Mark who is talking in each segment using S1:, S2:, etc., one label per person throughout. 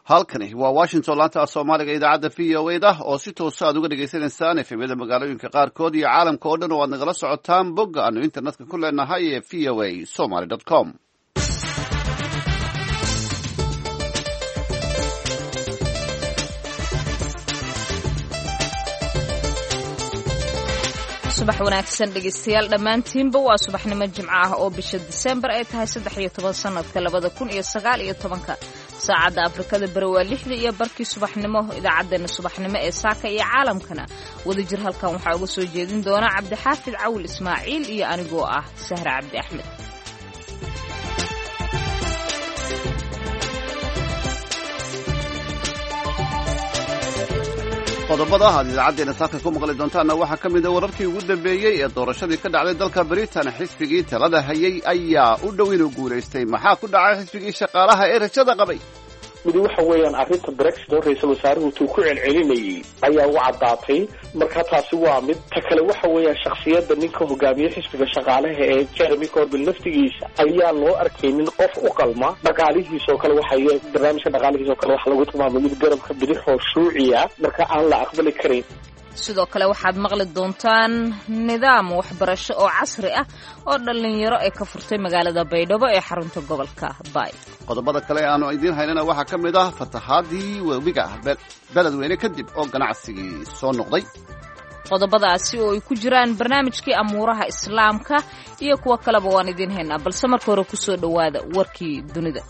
S1: halkani waa Washington laanta Soomaaliga idaacadda VOA oo si toos ah uga dhageysanaysaan efemyada magaalooyinka qaarkood iyo caalamka oo dhan oo aad nagala socotaan bogga aanu internetka ku leenahay ee voasomali.com.
S2: subax wanaagsan dhegeystayaal dhammaantiinba waa subaxnimo jimco ah oo bisha Diseembar ay tahay 13 sanadka 2019 saacadda Afrikada bari waa 6 iyo barkii subaxnimo idaacadeena subaxnimo ee saaka iyo caalamkana wadajir halkan waxaa uga soo jeedin doona Cabdixaafid Cawl Ismaaciil iyo anigoo ah Sahra Cabdi Axmed.
S1: qodobada aad idaacaddeena saaka ku maqli doontaana waxaa ka mid ah wararkii ugu dambeeyey ee doorashadii ka dhacday dalka Britain. xisbigii talada hayay ayaa u dhow inuu guulaystay. maxaa ku dhacay xisbigii shaqaalaha ee rajada qabay?
S3: midi waxa weeyaan arrinta Brexit oo ra'iisul wasaaruhu uu ku celcelinayay ayaa u cadaatay, marka taasi waa mid. ta kale waxa weeyaan shakhsiyadda ninka hogaamiye xisbiga shaqaalaha ee Jeremy Corbyn naftigiisa ayaa loo arkaynin qof u qalma dhaqaalihiisa oo kale. waxay barnaamijka dhaqaalihiisa oo kale waxa lagu tilmaamay mid garabka bidix oo shuuciya, marka aan la aqbali karin.
S2: sidoo kale waxaad maqli doontaan nidaam waxbarasho oo casri ah oo dhalinyaro ay ka furtay magaalada Baydhabo ee xarunta gobolka Bay.
S1: qodobada kale aanu idiin haynana waxaa ka mid ah fatahaadii webiga beledweyne kadib oo ganacsigii soo noqday.
S2: qodobadaasi oo ay ku jiraan barnaamijkii amuuraha islaamka iyo kuwa kaleba waan idiin haynaa, balse marka hore ku soo dhawaada warkii dunida.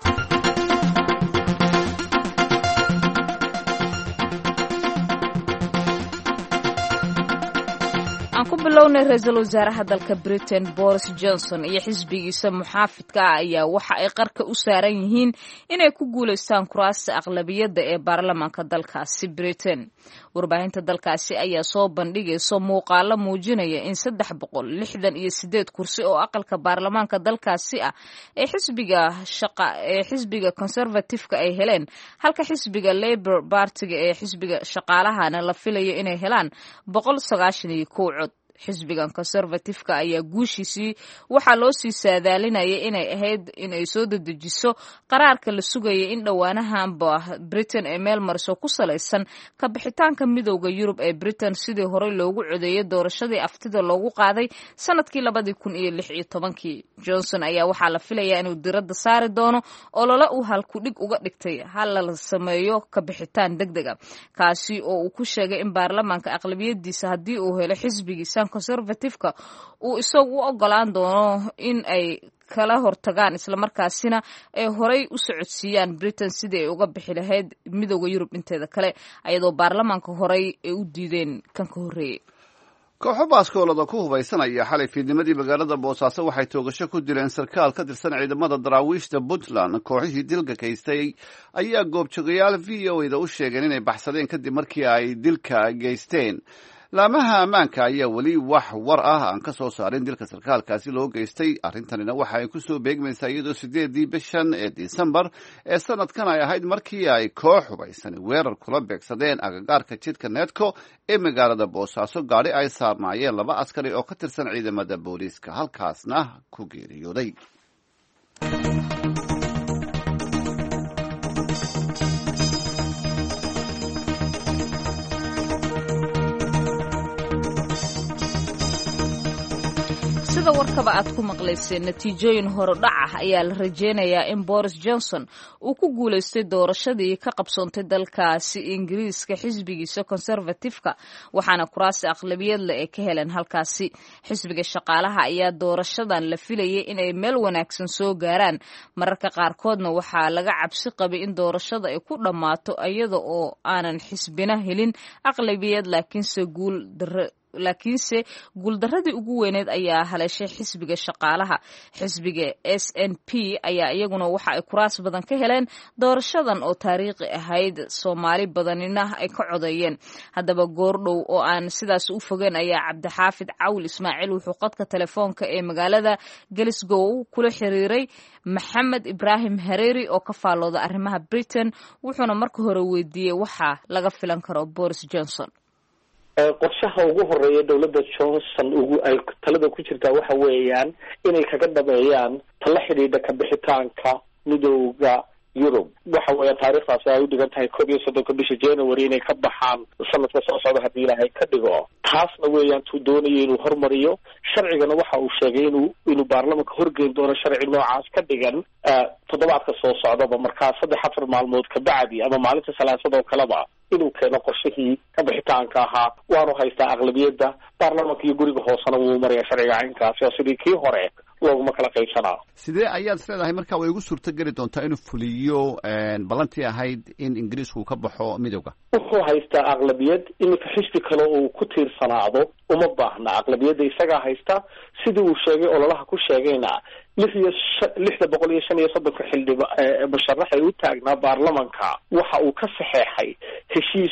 S2: ku bilownay ra'iisul wasaaraha dalka Britain Boris Johnson iyo xisbigiisa muxaafidka ayaa waxa ay qarka u saaran yihiin inay ku guuleystaan kuraasta aqlabiyadda ee baarlamaanka dalkaasi Britain. warbaahinta dalkaasi ayaa soo bandhigayso muuqaalo muujinaya in 368 kursi oo aqalka baarlamaanka dalkaasi ah ee xisbiga Conservative-ka ay heleen, halka xisbiga Labour Party-ga ee xisbiga shaqaalahana la filayo inay helaan 191 cod. xisbigan Conservative-ka ayaa guushiisii waxaa loo sii saadaalinayay inay ahayd in ay soo dedejiso qaraarka la sugayay in dhowaanahanba Britain ee meel mariso ku salaysan ka bixitaanka midowga Yurub ee Britain sidii horey loogu codeeyay doorashadii aftida loogu qaaday sanadkii 2016. Johnson ayaa waxaa la filayaa inuu diradda saari doono olole uu halku dhig uga dhigtay hal la sameeyo ka bixitaan degdega, kaasi oo uu ku sheegay in baarlamaanka aqlabiyadiisa haddii uu helo xisbigiisa Conservative-ka uu isagu u ogolaan doono in ay kala hortagaan islamarkaasina ay horay u socodsiiyaan Britain sidii ay uga bixi lahayd midowga Yurub inteeda kale, ayadoo baarlamaanka horay ay u diideen kan ka horreeyay.
S1: kooxo baaskoolada ku hubaysanaya xalay fiidnimadii magaalada Boosaaso waxay toogasho ku dileen sarkaal ka tirsan ciidamada daraawiishta Puntland. kooxihii dilka geystay ayaa goobjoogayaal VOA-da u sheegeen inay baxsadeen kadib markii ay dilka geysteen. laamaha ammaanka ayaa weli wax war ah aan ka soo saarin dilka sarkaalkaasi loo geystay. arrintanina waxa ay ku soo beegmaysaa iyadoo 8 bishan ee Disembar ee sanadkan ay ahayd markii ay koox hubaysan weerar kula beegsadeen agagaarka jidka Needko ee magaalada Boosaaso. gaari ay saarnaayeen 2 askari oo ka tirsan ciidamada booliiska, halkaasna ku geeriyooday.
S2: sida warkaba aad ku maqlayseen, natiijooyin horodhac ah ayaa la rajeynayaa in Boris Johnson uu ku guulaystay doorashadii ka qabsoontay dalkaasi Ingiriiska xisbigiisa Conservative-ka, waxaana kuraasi aqlabiyad leh ay ka heleen halkaasi. xisbiga shaqaalaha ayaa doorashadan la filayay inay meel wanaagsan soo gaaraan, mararka qaarkoodna waxaa laga cabsi qabay in doorashada ay ku dhammaato iyada oo aanan xisbina helin aqlabiyad, laakiinse guuldaradii ugu weyneed ayaa haleeshay xisbiga shaqaalaha. xisbiga SNP ayaa iyaguna waxa ay kuraas badan ka heleen doorashadan oo taariikhi ahayd, Soomaali badanina ay ka codeeyeen. haddaba goordhow oo aan sidaas u fogeen ayaa Cabdixaafid Cawl Ismaaciil wuxuu qadka telefoonka ee magaalada Glasgow kula xiriiray Maxamed Ibrahim Hareeri oo ka faallooda arrimaha Britain, wuxuuna marka hore weydiiyey waxa laga filan karo Boris Johnson.
S3: qorshaha ugu horeeya dawladda Johnson ay talada ku jirtaa waxa weeyaan inay kaga dhameeyaan tala xidhiidha ka bixitaanka midowga yurub waxa weeya taariikhdaasi ay u dhigan tahay 31 bisha January inay ka baxaan sanadka soo socda haddii Ilaahay ka dhigo taasna weeyaan tuu doonayay inuu hormariyo sharcigana waxa uu sheegay inuu baarlamaanka horgeyn doono sharci noocaas ka dhigan toddobaadka soo socdaba markaa 3-4 maalmood ka bacdi ama maalinta salaasada oo kaleba inuu keeno qorshihii ka bixitaanka ahaa waanu haystaa aqlabiyadda baarlamaanka iyo guriga hoosena wuu maraya sharciga caynkaasi oo sidii kii hore looguma kala qaybsanaa
S1: sidee ayaad isleedahay marka way ugu suurtogeli doontaa inuu fuliyo ballantii ahayd in ingiriisku ka baxo midowga
S3: wuxuu haystaa aqlabiyad iminka xisbi kale uu ku tiirsanaado uma baahna aqlabiyadda isagaa haysta sidii uu sheegay ololaha ku sheegayna 655 xildhiba musharax ay u taagnaa baarlamanka waxa uu ka saxeexay heshiis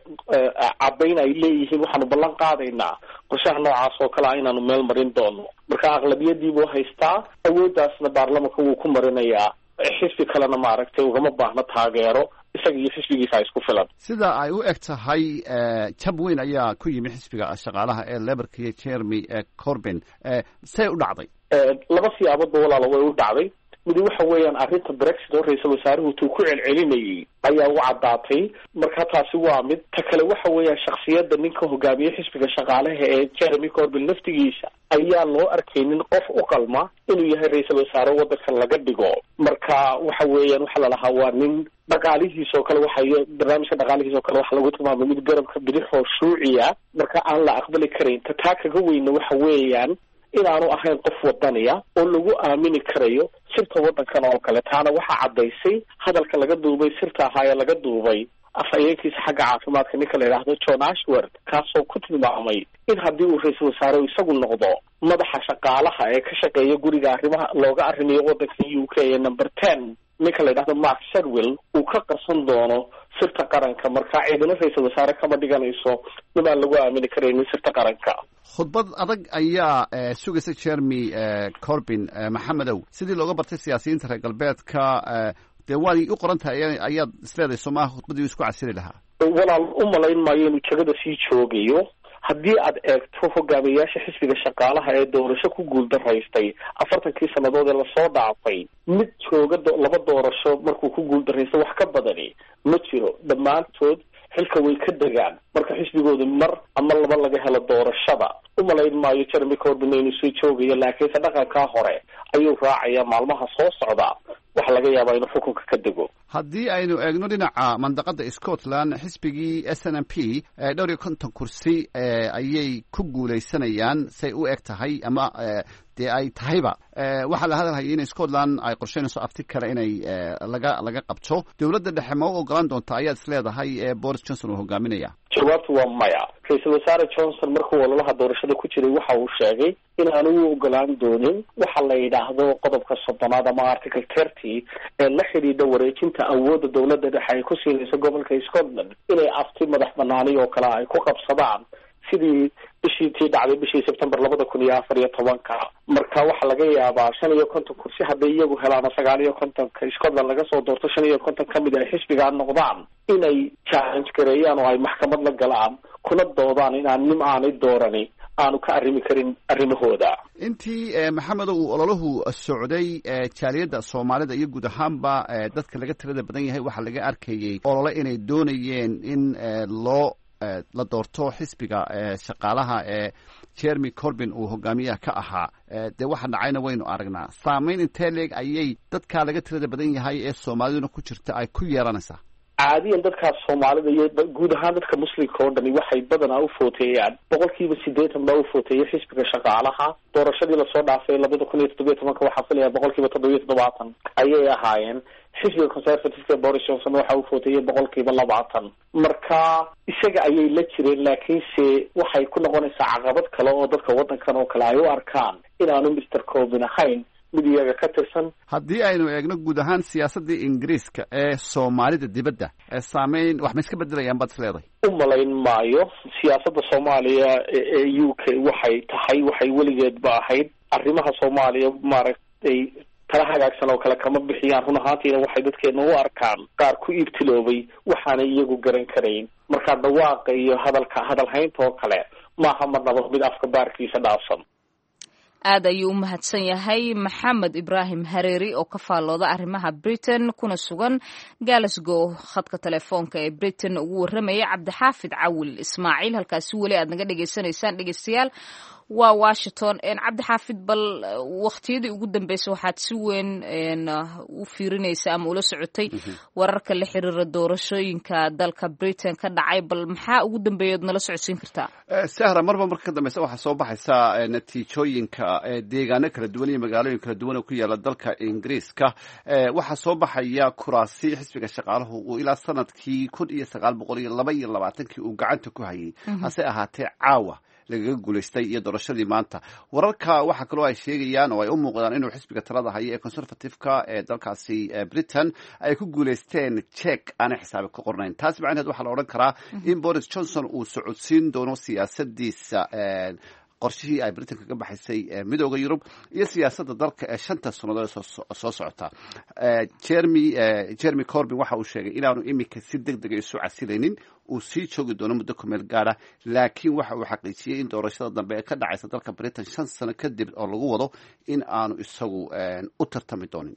S3: cabayn ay leeyihiin waxaanu ballan qaadaynaa qorshaha noocaas oo kale inaanu meel marin doono marka aqlabiyadii buu haystaa awooddaasna baarlamanka wuu ku marinayaa xisbi kalena maaragtay ugama baahna taageero isaga iyo xisbigiisa isku filan
S1: sida ay u eg tahay jab weyn ayaa ku yimi xisbiga shaqaalaha ee Labourka iyo Jeremy Corbyn say u dhacday
S3: laba siyaaboodba walaalo way u dhacday mid waxa weeyaan arrinta Brexit oo ra'iisul wasaaruhu tuu ku celcelinayay ayaa u cadaatay marka taasi waa mid ta kale waxa weeyaan shakhsiyadda ninka hogaamiye xisbiga shaqaalaha ee Jeremy Corbyn naftigiisa ayaa loo arkaynin qof u qalma inuu yahay ra'iisul wasaare waddanka laga dhigo marka waxa weeyaan waxa la lahaa waa nin dhaqaalihiisa oo kale barnaamijka dhaqaalihiisa oo kale waxa lagu tilmaamay mid garabka bidix oo shuuciya marka aan la aqbali karayn taa kaga weyna waxa weeyaan inaanu ahayn qof wadaniya oo lagu aamini karayo sirta waddankan oo kale taana waxaa caddaysay hadalka laga duubay sirta ahaa ee laga duubay afhayeenkiisa xagga caafimaadka ninka la yidhaahdo John Ashworth kaasoo ku tilmaamay in haddii uu ra'iisul wasaare isagu noqdo madaxa shaqaalaha ee ka shaqeeya guriga arrimaha looga arrimiyo waddanka UK ee number 10 ninka la yidhaahdo Mark Shadwell uu ka qarsan doono sirta qaranka marka ciidana ra'iisul wasaare kama dhiganayso inaan lagu aamini karaynin sirta qaranka
S1: khudbad adag ayaa sugaysa Jeremy Corbyn maxamedow sidii looga bartay siyaasiyiinta reer galbeedka dee waad u qoran tahay ayaad isleedahay Soomaaliya khudbadii isku casiri lahaa
S3: walaal u malayn maayo inuu jagada sii joogayo haddii aad eegto hogaamiyayaasha xisbiga shaqaalaha ee doorasho ku guuldaraystay 40 sannadood ee lasoo dhaafay mid jooga laba doorasho markuu ku guuldaraysto wax ka badani ma jiro dhammaantood xilka way ka degaan marka xisbigooda mar ama laba laga helo doorashada u malayn maayo Jeremy Corbyn inuu sii joogayo laakiinse dhaqankaa hore ayuu raacayaa maalmaha soo socda waxa laga yaabaa inuu xukunka ka dego
S1: haddii aynu eegno dhinaca mandaqada Scotland xisbigii SNP 50 kursi ayay ku guuleysanayaan say u eg tahay ama dee ay tahayba waxaa la hadalhayay in Scotland ay qorsheynayso afti kale inay laga qabto dowladda dhexe ma u ogolaan doonta ayaad isleedahay Boris Johnson uu hogaaminaya
S3: jawaabtu waa maya ra'iisul wasaare Johnson markuu ololaha doorashada ku jiray waxa uu sheegay in aanu u ogolaan doonin waxa la yidhaahdo qodobka 30 ama article 30 ee la xidhiidha wareejinta awoodda dowladda dhexe ay ku siinayso gobolka Scotland inay afti madax banaani oo kale ay ku qabsadaan sidii bishii dhacday bishii September 2014 marka waxa laga yaabaa 55 kursi haddii iyagu helaan 59 Scotland laga soo doorto 55 kamid ah xisbiga noqdaan inay challenge gareeyaan oo ay maxkamad la galaan kuna doodaan inaan nim aanay doorani aanu ka arrimi karin arrimahooda
S1: intii maxamed uu ololahu socday jaaliyadda Soomaalida iyo guud ahaanba dadka laga tirada badan yahay waxa laga arkayay olole inay doonayeen in la doorto xisbiga shaqaalaha ee Jeremy Corbyn uu hogaamiyaha ka ahaa dee waxa dhacayna waynu aragnaa saameyn intee leeg ayay dadka laga tirada badan yahay ee Soomaaliduna ku jirta ay ku yeelanaysaa
S3: caadiyan dadkaas Soomaalida iyo guud ahaan dadka muslimka oo dhani waxay badanaa u footeeyaan 80% baa u footeeyay xisbiga shaqaalaha doorashadii la soo dhaafay 2017 waxa filaya 77% ayay ahaayeen xisbiga conservative Boris Johnson waxa uu footeeyay 20% marka isaga ayay la jireen laakiinse waxay ku noqonaysaa caqabad kale oo dadka waddankan oo kale ay u arkaan inaanu Mr Corbyn ahayn mid iyaga ka tirsan
S1: haddii aynu eegno guud ahaan siyaasadii Ingiriiska ee Soomaalida dibadda saameyn wax ma iska bedelayaan baad isleedahay
S3: u malayn maayo siyaasadda Soomaaliya ee UK waxay weligeedba ahayd arrimaha Soomaaliya maaragtay tala hagaagsan oo kale kama bixiyaan run ahaantiina waxay dadkeena u arkaan qaar ku iibtiloobay waxaana iyagu garan karayn marka dhawaaqa iyo hadalhaynta oo kale maaha marnaba mid afka baarkiisa dhaafsan
S2: aad ayuu u mahadsan yahay maxamed ibraahim hareeri oo ka faallooda arrimaha britain kuna sugan glasgow khadka telefoonka ee britain ugu warramaya cabdixaafid cawil ismaaciil halkaasi weli aad naga dhegaysanaysaan dhegeystayaal waa Washington cabdixaafid bal waqtiyadii ugu dambeysay waxaad si weyn u fiirinaysaa ama ula socotay wararka la xiriira doorashooyinka dalka Britain ka dhacay bal maxaa ugu dambeeyood nala socodsiin kartaa
S1: sahra marba marka ka dambaysa waxaa soo baxaysa natiijooyinka deegaano kala duwan iyo magaalooyin kala duwan oo ku yaala dalka Ingiriiska waxaa soo baxaya kuraasi xisbiga shaqaaluhu uu ilaa sanadkii 1922 uu gacanta ku hayay hase ahaatee caawa lagaga guulaystay iyo doorashadii maanta wararka waxa kaloo ay sheegayaan oo ay u muuqdaan inuu xisbiga talada haya ee conservative-ka ee dalkaasi Britain ay ku guulaysteen check aan xisaabi ku qornayn taas macnaheedu waxa la oran karaa in Boris Johnson uu socodsiin doono siyaasadiisa qorshihii ay Britain kaga baxaysay midowga Yurub iyo siyaasadda dalka ee 5 sanadood soo socota Jeremy Corbyn waxa uu sheegay inaanu imika si degdeg ah isu casilaynin uu sii joogi doono muddo ku meel gaar ah laakiin waxa uu xaqiijiyay in doorashada dambe ee ka dhacaysa dalka Britain 5 sano kadib oo lagu wado in aanu isagu u tartami doonin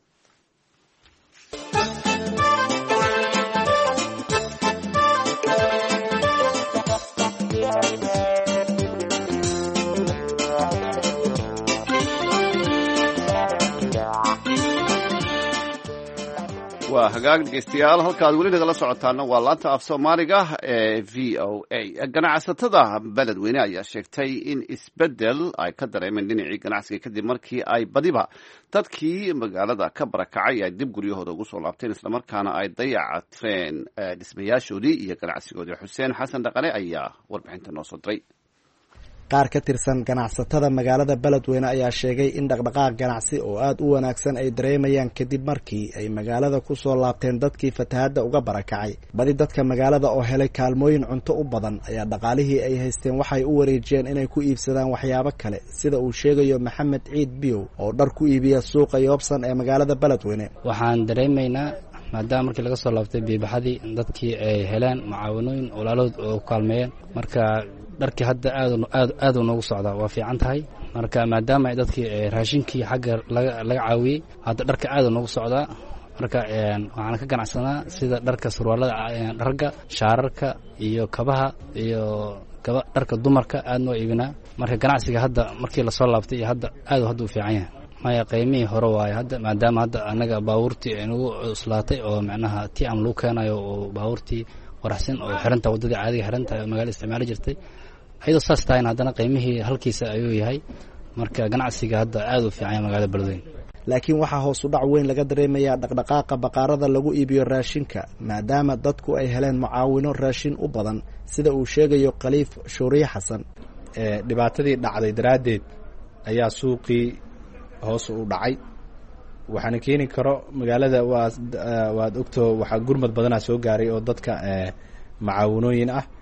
S1: waa hagaag dhegeystayaal halkaad weli nagala socotaana waa laanta af soomaaliga ee v o a ganacsatada beledweyne ayaa sheegtay in isbedel ay ka dareemeen dhinacii ganacsiga kadib markii ay badiba dadkii magaalada ka barakacay ay dib guryahooda ugu soo laabteen islamarkaana ay dayactireen dhismayaashoodii iyo ganacsigoodii xuseen xasan dhaqane ayaa warbixinta noo soo diray
S4: qaar ka tirsan ganacsatada magaalada beledweyne ayaa sheegay in dhaqdhaqaaq ganacsi oo aad u wanaagsan ay dareemayaan kadib markii ay magaalada ku soo laabteen dadkii fatahaadda uga barakacay badi dadka magaalada oo helay kaalmooyin cunto u badan ayaa dhaqaalihii ay haysteen waxay u wareejiyeen inay ku iibsadaan waxyaabo kale sida uu sheegayo maxamed ciid biyow oo dhar ku iibiya suuqa yoobsan ee magaalada beledweyne
S5: waxaan dareemaynaa maadaama markii laga soo laabtay biibaxadii dadkii ay heleen mucaawanooyin walaalood oo ku kaalmeeyeen marka dharkii hadda aad uu noogu socdaa waa fiican tahay marka maadaama ay dadkii raashinkii xagga laga caawiyey hadda dharka aad uu noogu socdaa marka waxaan ka ganacsanaa sida dharka surwaalada ragga shaararka iyo kabaha iyo dharka dumarka aad noo iibinaa marka ganacsiga hadda markii lasoo laabtay iyo hadda aad u fiican yahay maya qiimihii hore waaye hadda maadaama hadda annaga baabuurtii ay nagu cuslaatay oo macnaha tii aan lagu keenayo oo baabuurtii waraxsan oo xiranta waddadii caadiga xiranta oo magaalada isticmaali jirtay ayadoo saas tahayn haddana qiimihii halkiisa ayuu yahay marka ganacsiga hadda aad u fiican yahay magaalada beledweyne
S4: laakiin waxaa hoos u dhac weyn laga dareemayaa dhaqdhaqaaqa baqaarada lagu iibiyo raashinka maadaama dadku ay heleen mucaawino raashin u badan sida uu sheegayo khaliif shuuriye xasan
S6: dhibaatadii dhacday daraaddeed ayaa suuqii hoos u dhacay waxaana keeni karo magaalada waad ogto waxaa gurmad badanaa soo gaaray oo dadka macaawinooyin ah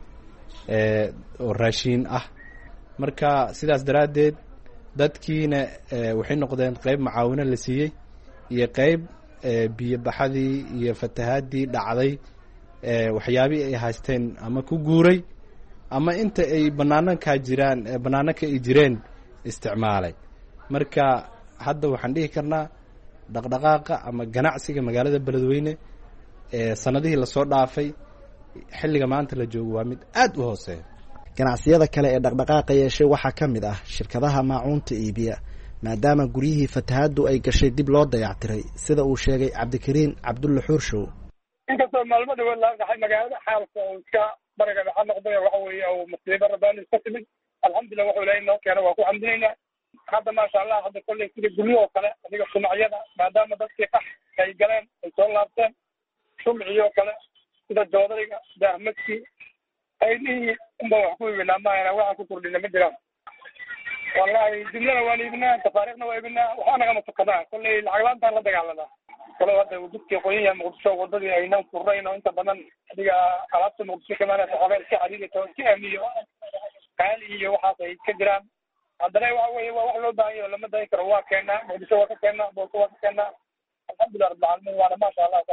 S6: oo raashiin ah marka sidaas daraaddeed dadkiina waxay noqdeen qayb macaawino la siiyey iyo qayb biyobaxadii iyo fatahaadii dhacday waxyaabihii ay haysteen ama ku guuray ama inta ay banaananka ay jireen isticmaalay marka hadda waxaan dhihi karnaa dhaqdhaqaaqa ama ganacsiga magaalada beledweyne sanadihii lasoo dhaafay xilliga maanta la joogo waa mid aad u hooseeya
S4: ganacsiyada kale ee dhaqdhaqaaqa yeeshay waxaa ka mid ah shirkadaha maacuunta iibiya maadaama guryihii fatahaaddu ay gashay dib loo dayactiray sida uu sheegay cabdikariin cabdulle xuurshow
S7: inkastoo maalmo dhawood laga dhaxay magaalada xaalka oo iska bariga dhaxa noqday waxa weeye oo musiibo rabbaani iska timid alxamdulillah wuxuu ilaahay noo keena waa ku xamdinaynaa hadda maasha allah hadda kolley sida guryo oo kale adiga shumacyada maadaama dadkii qax ay galeen ay soo laabteen shumcii oo kale sida joodariga daahmadkii aydihii unba wax ku iibinaa maahana waxaan ku kordhina ma jiraan wallahi jumlada waan iibinaa tafaariikhna waa iibinaa waxaa nagama tukadaa kolley lacag la-aantaan la dagaalamaa kalo hadda jidkii qoyan yahay muqdisho wadadii aynaan furnayn oo inta badan adiga alaabta muqdisho kamaanasa xabeel ka xariirito ka amiyo qaali iyo waxaas ay ka jiraan haddana waxa weeye waa wax loo baahan yaho lama dayi karo waa keenaa muqdisho waa ka keenaa boolka waa ka keenaa alxamdulillah rabbilcaalamiin waana maasha allah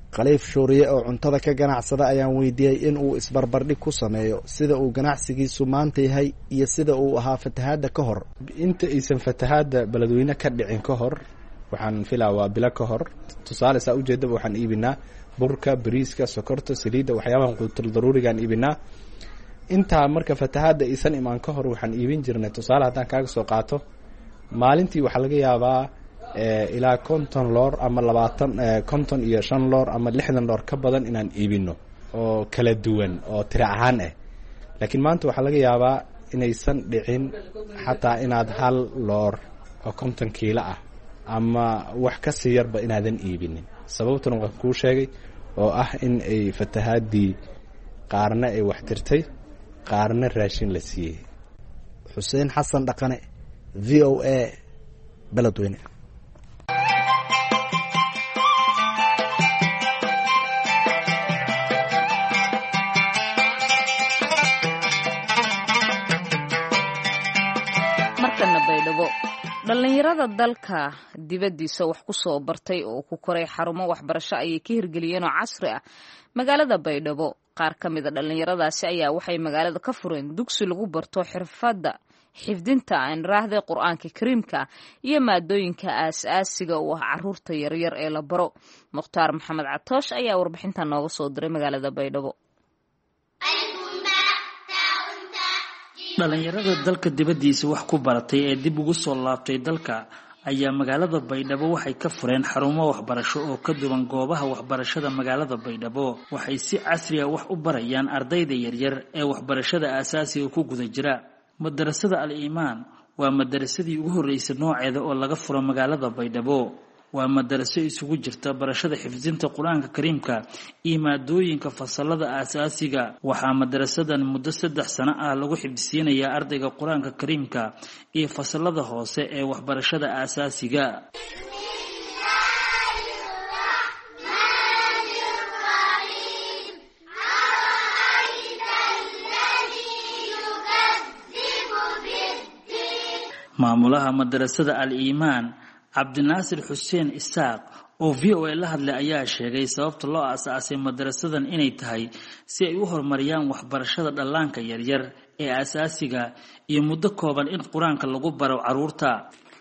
S4: khaliif shuuriye oo cuntada ka ganacsada ayaan weydiiyey in uu isbarbardhig ku sameeyo sida uu ganacsigiisu maanta yahay iyo sida uu ahaa fatahaadda ka hor.
S6: inta aysan fatahaadda beledweyne ka dhicin ka hor waxaan filaa waa bilo ka hor. tusaale saa ujeedaba waxaan iibinaa burka, bariiska, sokorta, saliidda, waxyaabahan quutul daruurigaan iibinaa. intaa marka fatahaadda aysan imaan ka hor waxaan iibin jirnay, tusaale haddaan kaaga soo qaato, maalintii waxaa laga yaabaa ilaa 50 loor ama 50 iyo 5 loor ama 60 loor ka badan inaan iibino oo kala duwan oo tiro ahaan ah. laakiin maanta waxaa laga yaabaa inaysan dhicin xataa inaad 1 loor oo 50 kiilo ah ama wax ka sii yarba inaadan iibinin. sababtuna waan kuu sheegay oo ah in ay fatahaadii qaarna ay wax tirtay, qaarna raashin la siiyey.
S4: xuseen xasan dhaqane, v o a, beledweyne.
S2: markana baydhabo, dhallinyarada dalka dibaddiisa wax ku soo bartay oo ku koray xarumo waxbarasho ayay ka hirgeliyeen oo casri ah magaalada baydhabo. qaar ka mida dhallinyaradaasi ayaa waxay magaalada ka fureen dugsi lagu barto xirfadda xifdinta aanraahda qur-aanka kariimka iyo maadooyinka aas-aasiga u ah caruurta yaryar ee la baro. mukhtaar maxamed catoosh ayaa warbixintan nooga soo diray magaalada baydhabo.
S8: dhallinyarada dalka dibaddiisa wax ku baratay ee dib ugu soo laabtay dalka ayaa magaalada baydhabo waxay ka fureen xarumo waxbarasho oo ka duwan goobaha waxbarashada magaalada baydhabo. waxay si casri ah wax u barayaan ardayda yaryar ee waxbarashada aasaasiga ku guda jira. madarasada al-iimaan waa madarasadii ugu horreysay nooceeda oo laga furo magaalada baydhabo. waa madaraso isugu jirta barashada xifdinta qur-aanka kariimka iyo maadooyinka fasalada aasaasiga. waxaa madarasadan muddo 3 sano ah lagu xifdisiinayaa ardayga qur-aanka kariimka iyo fasalada hoose ee waxbarashada aasaasiga. maamulaha madarasada al-iimaan cabdinaasir xuseen isaaq oo v o a la hadlay ayaa sheegay sababta loo aasaasay madarasadan inay tahay si ay u horumariyaan waxbarashada dhallaanka yaryar ee aasaasiga iyo muddo kooban in qur-aanka lagu baro caruurta.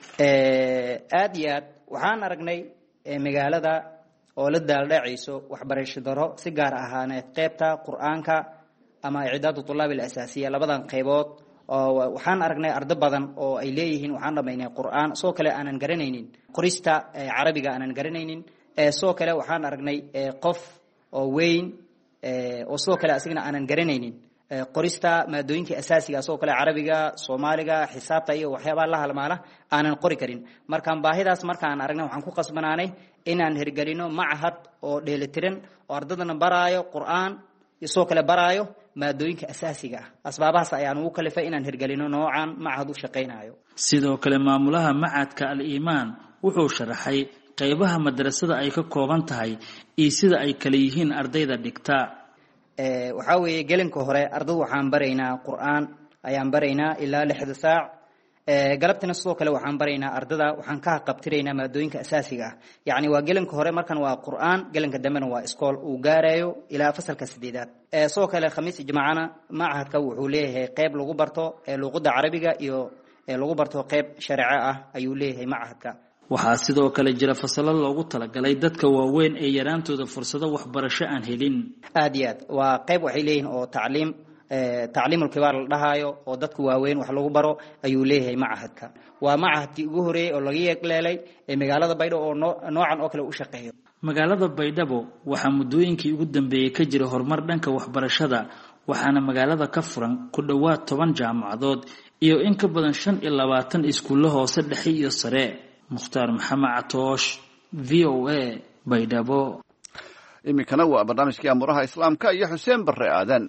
S9: aad iyo aad waxaan aragnay magaalada oo la daaldhacayso waxbarasho daro, si gaar ahaaneed qaybta qur-aanka ama icdaadu tulaab al-asaasiya. labadan qaybood waxaan aragnay ardo badan oo ay leeyihiin waxaan dhamaynay qur'aan, soo kale aanan garanaynin qorista carabiga, aanan garanaynin. soo kale waxaan aragnay qof oo weyn oo soo kale asigna aanan garanaynin qorista maadooyinka asaasiga, soo kale carabiga, soomaaliga, xisaabta iyo waxyaabaha la halmaala aanan qori karin. markaan baahidaas markaan aragnay waxaan ku qasbanaanay inaan hirgelino macahad oo dheelitiran oo ardadana baraayo qur'aan iyo soo kale baraayo maadooyinka asaasiga ah. asbaabahaas ayaan ugu kalifay inaan hirgelino noocan macahad u shaqaynayo.
S8: sidoo kale maamulaha macadka al-iimaan wuxuu sharaxay qaybaha madrasada ay ka kooban tahay iyo sida ay kala yihiin ardayda dhigta.
S9: waxaa weeye gelinka hore ardadu waxaan baraynaa qur'aan ayaan baraynaa ilaa 6 saac. galabtina sidoo kale waxaan baraynaa ardada, waxaan ka qabtiraynaa maadooyinka asaasiga ah. yacni waa gelinka hore markan waa qur'aan, gelinka dambena waa iskool uu gaarayo ilaa fasalka 8aad. sidoo kale khamiis jimcana macahadka wuxuu leeyahay qayb lagu barto luqadda carabiga iyo lagu barto qayb sharci ah ayuu leeyahay macahadka.
S8: waxaa sidoo kale jira fasalo loogu talagalay dadka waaweyn ee yaraantooda fursado waxbarasho aan helin.
S9: aad iyo aad waa qayb waxay leeyihiin oo tacliimul kibaar la dhahayo oo dadka waaweyn wax lagu baro ayuu leeyahay macahadka. waa macahadkii ugu horeeyay oo laga yeegleelay ee magaalada baydhabo oo noocan oo kale u shaqeeyo.
S8: magaalada baydhabo waxaa muddooyinkii ugu dambeeyey ka jira horumar dhanka waxbarashada, waxaana magaalada ka furan ku dhowaad 10 jaamacadood iyo in ka badan 25 iskuulo hoose, dhexe iyo sare. mukhtaar maxamed catoosh, v o a, baydhabo.
S1: iminkana waa barnaamijkii amuraha islaamka iyo xuseen barre aadan.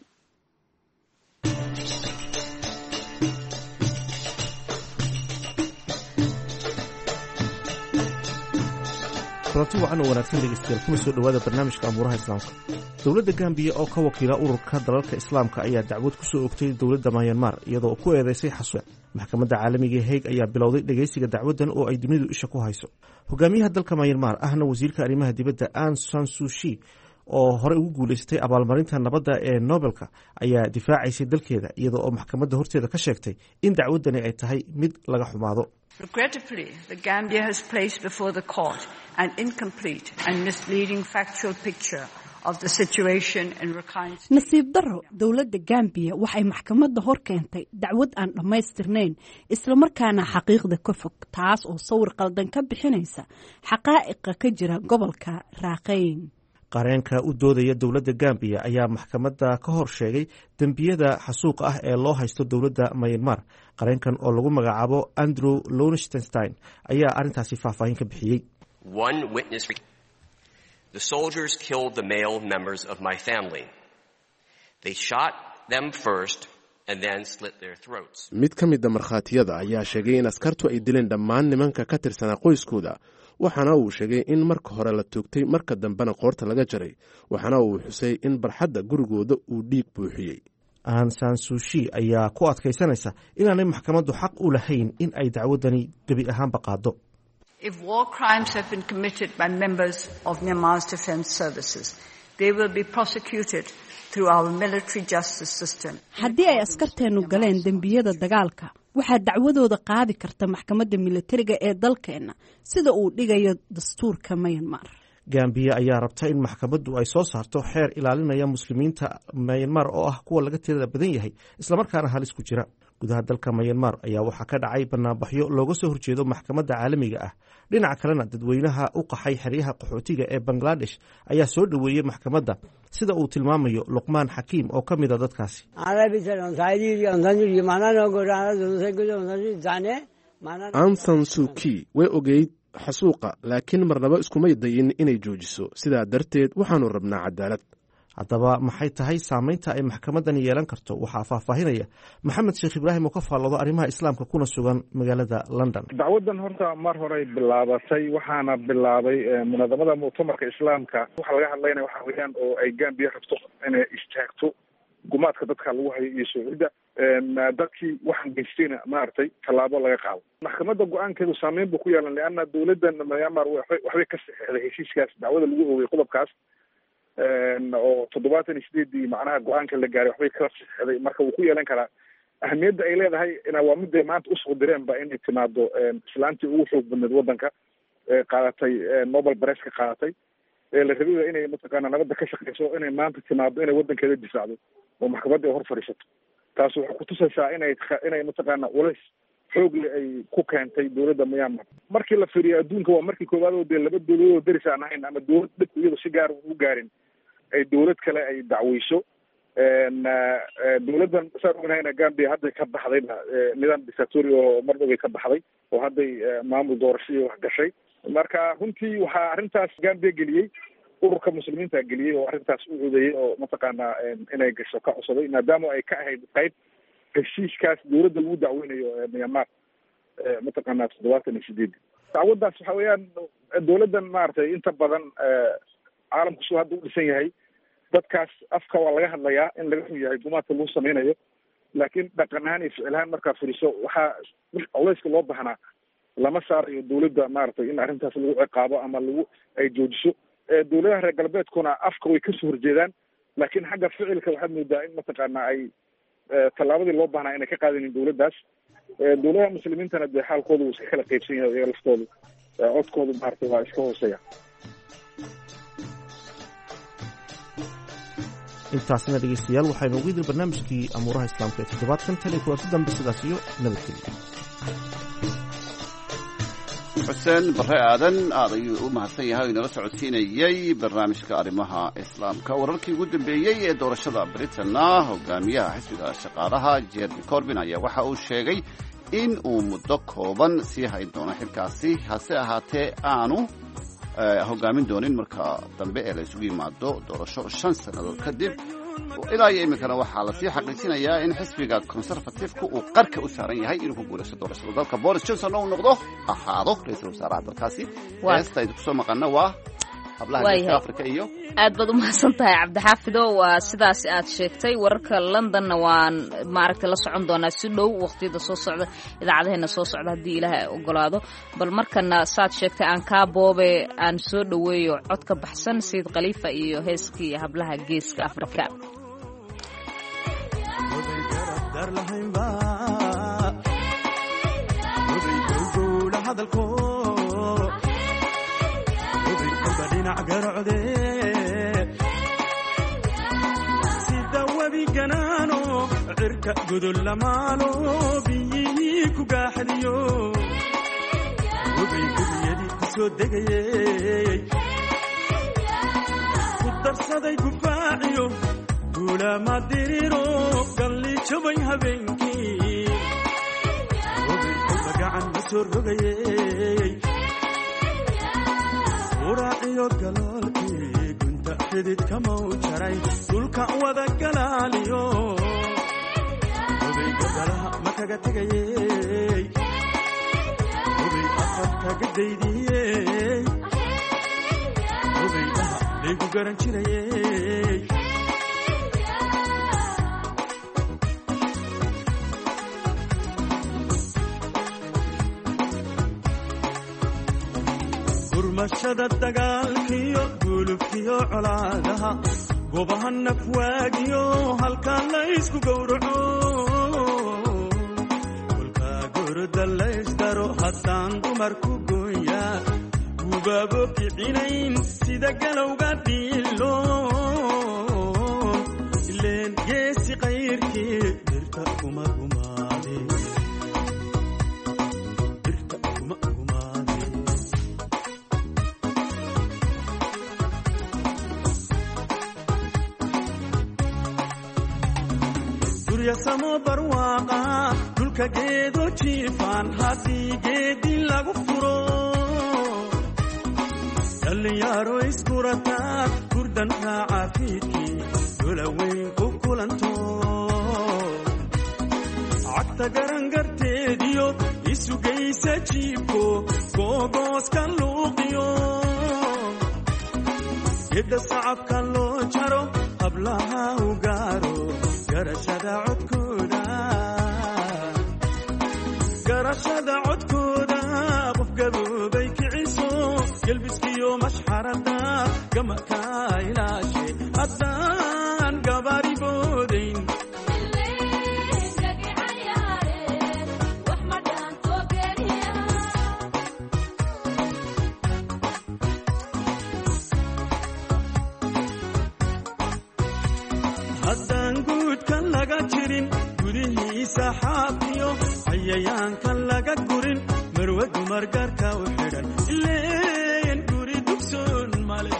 S10: kulanti wacan oo wanaagsan dhegeystayaal kuna soo dhowaada barnaamijka amuuraha islaamka. dowladda gambiya oo ka wakiila ururka dalalka islaamka ayaa dacwad ku soo ogtay dowladda myanmar iyadoo ku eedeysay xasuuq. maxkamadda caalamiga ee Hague ayaa bilowday dhegeysiga dacwadan oo ay dunidu isha ku hayso. hogaamiyaha dalka myanmar ahna wasiirka arrimaha dibadda Aung San Suu Kyi oo hore ugu guuleystay abaalmarinta nabadda ee Nobelka ayaa difaacaysay dalkeeda iyadoo oo maxkamadda horteeda ka sheegtay in dacwadani ay tahay mid laga xumaado.
S11: Regrettably, the Gambia has placed before the court an incomplete and misleading factual picture of the situation in Rakhine.
S12: nasiib daro dowladda Gambia waxay maxkamadda hor keentay dacwad aan dhammaystirnayn isla markaana xaqiiqda ka fog taas oo sawir qaldan ka bixinaysa xaqaa'iqa ka jira gobolka Rakhine.
S10: qareenka u doodaya dowladda Gambia ayaa maxkamadda ka hor sheegay dembiyada xasuuqa ah ee loo haysto dowladda Myanmar. qareenkan oo lagu magacaabo Andrew Lowenstein ayaa arintaasi faahfaahin ka bixiyay.
S13: One witness: the soldiers killed the male members of my family. They shot them first and then slit their throats.
S14: mid ka mid ah markhaatiyada ayaa sheegay in askartu ay dileen dhammaan nimanka ka tirsanaa qoyskooda. waxaana uu sheegay in marka hore la toogtay marka dambena qoorta laga jaray. waxaana uu xusay in barxadda gurigooda uu dhiig buuxiyey.
S10: Aung San Suu Kyi ayaa ku adkaysanaysa inaanay maxkamaddu xaq u lahayn in ay dacwadani gebi ahaanba qaado.
S11: If war crimes have been committed by members of Myanmar's defense services, they will be prosecuted through our military justice system.
S12: haddii ay askarteenu galeen dembiyada dagaalka waxaa dacwadooda qaadi karta maxkamadda militariga ee dalkeena sida uu dhigayo dastuurka Myanmar.
S10: Gambia ayaa rabta in maxkamaddu ay soo saarto xeer ilaalinaya muslimiinta Myanmar oo ah kuwa laga tirada badan yahay isla markaana halis ku jira. gudaha dalka Myanmar ayaa waxaa ka dhacay banaanbaxyo looga soo horjeedo maxkamadda caalamiga ah. dhinaca kalena dadweynaha u qaxay xeryaha qaxootiga ee Bangladesh ayaa soo dhaweeyay maxkamadda sida uu tilmaamayo Luqmaan Xakiim oo ka mid ah dadkaasi.
S14: Aung San Suu Kyi way ogeyd xasuuqa laakiin marnaba iskumay dayin inay joojiso. sidaa darteed waxaanu rabnaa cadaalad.
S10: haddaba maxay tahay saamaynta ay maxkamadani yeelan karto waxaa faahfaahinaya maxamed sheekh ibraahim oo ka faalloodo arrimaha islaamka kuna sugan magaalada London.
S15: dacwadan horta mar horey bilaabatay waxaana bilaabay munadamada muctamarka islaamka. waxa laga hadlaynaya waxa weeyaan oo ay Gambia rabto inay istaagto gumaadka dadka lagu hayo iyo shucuurda dadkii waxaan geystayna maartay tallaabo laga qaado. maxkamadda go-aankeedu saameyn buu ku yeelan leanna dowladdan Myanmar waxbay ka saxeexday heshiiskaas dacwada lagu oogay qodobkaas oo 78 macnaha go-aanka la gaaray waxbay kala saxeexday. marka wuu ku yeelan karaa ahmiyadda ay leedahay waa mid ay maanta usoo direenba inay timaado islaantii ugu xoog badneed waddanka qaadatay Nobel Prize ka qaadatay la rabay inay mataqaana nabadda ka shaqeyso inay maanta timaado inay waddankeeda difaacdo oo maxkamadda ay hor fadhiisato. taas waxay ku tusaysaa inay mataqaana culays xoog leh ay ku keentay dowladda Myanmar. markii la fiiriyo adduunka waa markii koowaad oo laba dowladood oo deris aan ahayn ama dowlad dhib iyadoo si gaar u gaarin ay dowlad kale ay dacweyso. dowladdan saan ognahayna Gambia hadday ka baxday nidaam dictatori oo mar dhoway ka baxday oo hadday maamul doorasho iyo wax gashay. marka runtii waxaa arrintaas Gambia geliyey ururka muslimiinta geliyey oo arrintaas u codeeyey oo mataqaana inay gasho ka codsaday maadaama ay ka ahayd qayb heshiiskaas dowladda lagu dacweynayo Myanmar mataqaana 78. dacwadaas waxa weeyaan dowladdan maaragtay inta badan caalamku soo hadda u dhisan yahay dadkaas afka waa laga hadlayaa in laga xun yahay gumaadka lagu sameynayo laakiin dhaqan ahaan iyo ficil ahaan markaa furiso waxaa culayska loo baahnaa lama saarayo dowladda maaragtay in arrintaas lagu ciqaabo ama lagu ay joojiso. dowladaha reer galbeedkuna afka way kasoo horjeedaan laakiin xagga ficilka waxaad moodaa in mataqaana ay tallaabadii loo baahnaa inay ka qaadanin dowladdaas. dowladaha muslimiintana dee xaalkooda wuu iska kala qaybsan yahay iyaga laftoodu codkoodu maaragtay waa iska hooseeya.
S10: intaasina dhegeystayaal waxaynu ugu idil barnaamijkii amuuraha islaamka ee toddobaadkan tan iyo kulanti dambe sidaas iyo nabadgelyo.
S1: xuseen bare aadan aad ayuu u mahadsan yahay oo inala socodsiinayey barnaamijka arrimaha islaamka. wararkii ugu dambeeyey ee doorashada Britain-na hogaamiyaha xisbiga shaqaalaha Jeremy Corbyn ayaa waxa uu sheegay in uu muddo kooban sii hayn doono xilkaasi hase ahaatee aanu hogaamin doonin marka dambe ee la isugu yimaado doorasho 5 sannadood kadib. ilaa iyo iminkana waxaa lasii xaqiijinayaa in xisbiga conservative-ku uu qarka u saaran yahay inuu ku guulaysto doorashada dalka. Boris Johnson oo uu noqdo ahaado ra-iisul wasaaraha dalkaasi. heesta aynu kusoo maqana waa hablaha Afrika iyo
S2: aad baad u mahadsan tahay cabdixaafido. waa sidaas aad sheegtay. wararka Londonna waan maaragtay la socon doonaa si dhow waqtiyada soo socda, idaacadaheena soo socda haddii ilaahay ogolaado. bal markana saad sheegtay aan kaa boobe aan soo dhoweeyo codka baxsan Sayid Khalifa iyo heeskii hablaha geeska Afrika.
S16: sida wabi ganaano cirka gudul lamaalo biyihii ku gaaxadiyo wabay gudiyadii ku soo degayey ku darsaday gufaaciyo duulama diriro galli jabay habeenkii wabay kulba gacan ma soo rogayey uraaciyo galoolkii gunta xidid kamau jaray dhulka wada galaaliyo hubay gabalaha ma kaga tegayey hubay afar kaga daydiyey hubay dhaha laygu garan jirayey gurmashada dagaalkiyo gulubkiyo colaadaha gobaha nafwaagiyo halkaa laysku gowraco kolkaa gorda laysdaro haddaan dumarku gooya gubaabo kicinayn sida galowga dhiilo ileen geesi qayrkii dirta kuma gumaade samo barwaaqa dhulka geedo jiifaan haddii geedi lagu furo dhallinyaro iskurataa gurdan raaca fiidkii dola weyn ku kulanto cagta garangarteediyo isugaysa jiibko googooska luuqiyo gedda sacabka loo jaro hablaha u gaaro garashada codkooda qof gaboobay kiciso gelbiskiyo mashxarada gamaka ilaashe haddaan gabaari boodayn haddaan guudkan laga jirin gudihiisa xaafiyo cayayaankan laga gurin marwe dumar gaarka u xidhan ileen guri dugsoon male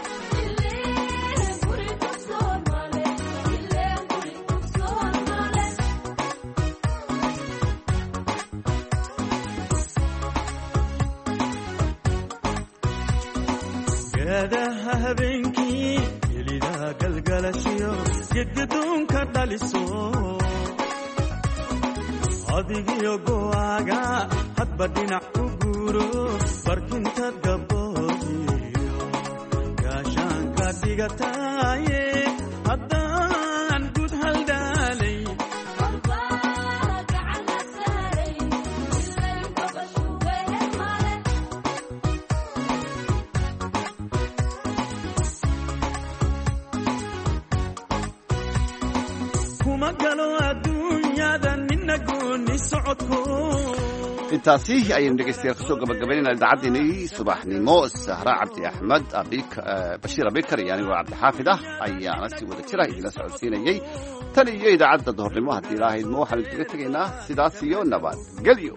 S16: gaadaha habeenkii helidaa galgalashiyo gedgadoonka dhaliso adigiyo go'aaga hadba dhinac u guuro barkinta gaboogiyo gaashaanka dhigataaye haddaan gud haldaalay kuma galo adduunyada nina gooni socodko.
S1: intaasi ayaynu dhegeystayaal kasoo gabagabaynayna idaacaddeennii subaxnimo. sahra cabdi axmed bashiir abikar iyo anigoo cabdixaafid ah ayaana si wada jira idila socodsiinayey tan iyo idaacadda duhurnimo haddii ilaahaydmo waxaanu kaga tegaynaa sidaas iyo nabadgelyo.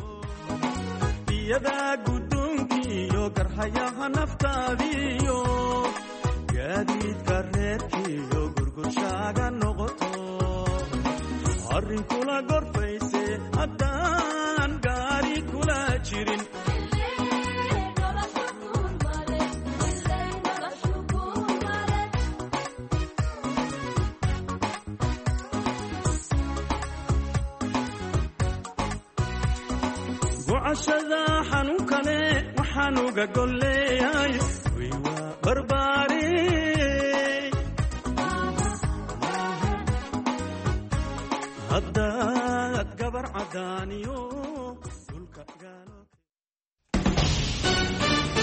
S16: iyadaa guddoonkiiyo garhayaha naftaadiyo gaadiidka reerkiiyo gurgurshaaga noqoto arrin kula gorfayse haddaan gaari kula jirin gocashada xanuun kale waxaan uga golleeyay way waa barbaari haddaad gabar cadaaniyo